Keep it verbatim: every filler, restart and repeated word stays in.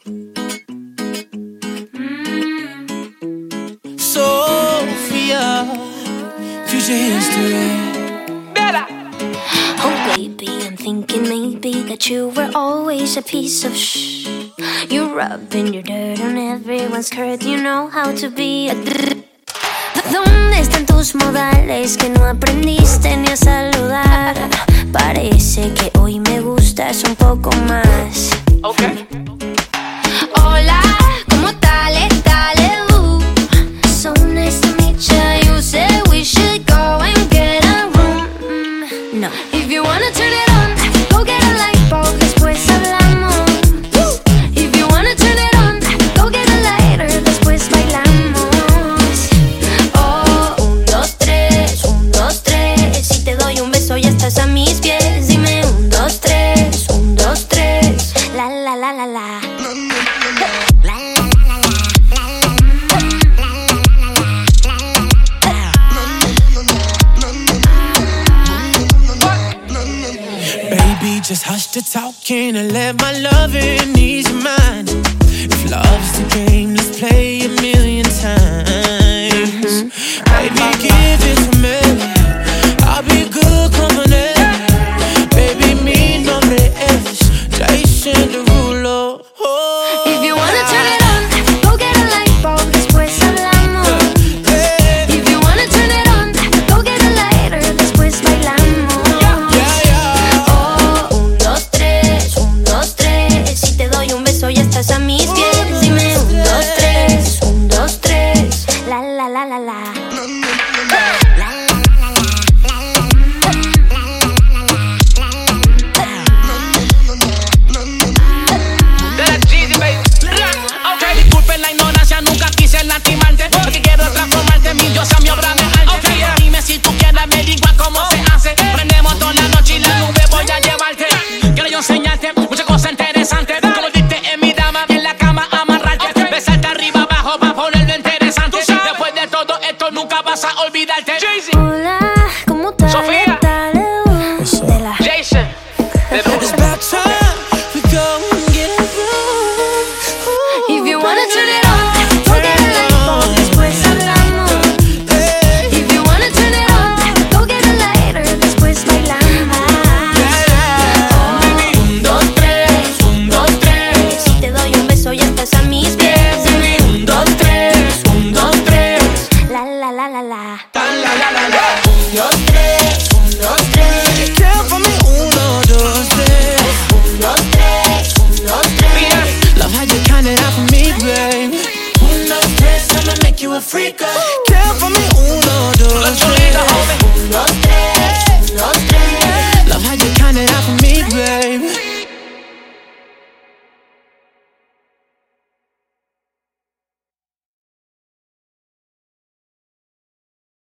Sophia, future history. Oh baby, I'm thinking maybe that you were always a piece of shh. You're rubbing your dirt on everyone's skirt. You know how to be a d- ¿Dónde están tus modales que no aprendiste ni a saludar? Parece que hoy me gustas un poco más. Okay. Hola, ¿cómo tal? Dale, uh. So nice to meet you. You said we should go and get a room. Mm, no. If you wanna turn it on, go get a light bulb, después hablamos. If you wanna turn it on, go get a lighter, después bailamos. Oh, un, dos, tres, un, dos, tres. Si te doy un beso ya estás a mis pies. Dime un, dos, tres, un, dos, tres. La, la, la, la, la. Baby, just hush the talking and let my loving ease your mind. If love's the game, let's play a million times. Baby, give it to me. I'll be good company. Baby, mi nombre es Jason Derulo. Oh. If you wanna turn it on, go get a light bulb, después hablamos. If you wanna turn it on, go get a lighter, después bailamos. Yeah, yeah. Oh, un, dos, tres, un, dos, tres. Si te doy un beso ya estás a mis pies. Dime un, dos, tres, un, dos, tres. La, la, la, la, la. Disculpen la ignorancia, nunca quise lastimarte, porque quiero transformarte en mi diosa, mi obra de arte. Okay. Dime si tú quieres, me digas cómo se hace. Prendemos toda la noche y la nube voy a llevarte. Quiero yo enseñarte muchas cosas interesantes, como diste en mi dama, en la cama amarrarte. Okay. Besarte arriba abajo para ponerlo interesante. Después de todo esto nunca vas a olvidarte. Hola, ¿cómo tal? Sofía. Dale, uh. De la Jason Derulo. It's about time we go and get a room. If you wanna turn it on, go get a light bulb, después hablamos. If you wanna turn it on, go get a lighter, después bailamos. Oh, un, dos, tres, un, dos, tres. Si te doy un beso ya estás a mis pies. Dime un, dos, tres, un, dos, tres. La, la, la, la, la. Un, dos, tres, un, dos, tres. Count for me, uno, dos, tres. Un, dos, tres, un, dos, tres. Love how you count it out for me, babe. Un, dos, tres, I'ma make you a freak. Count for me,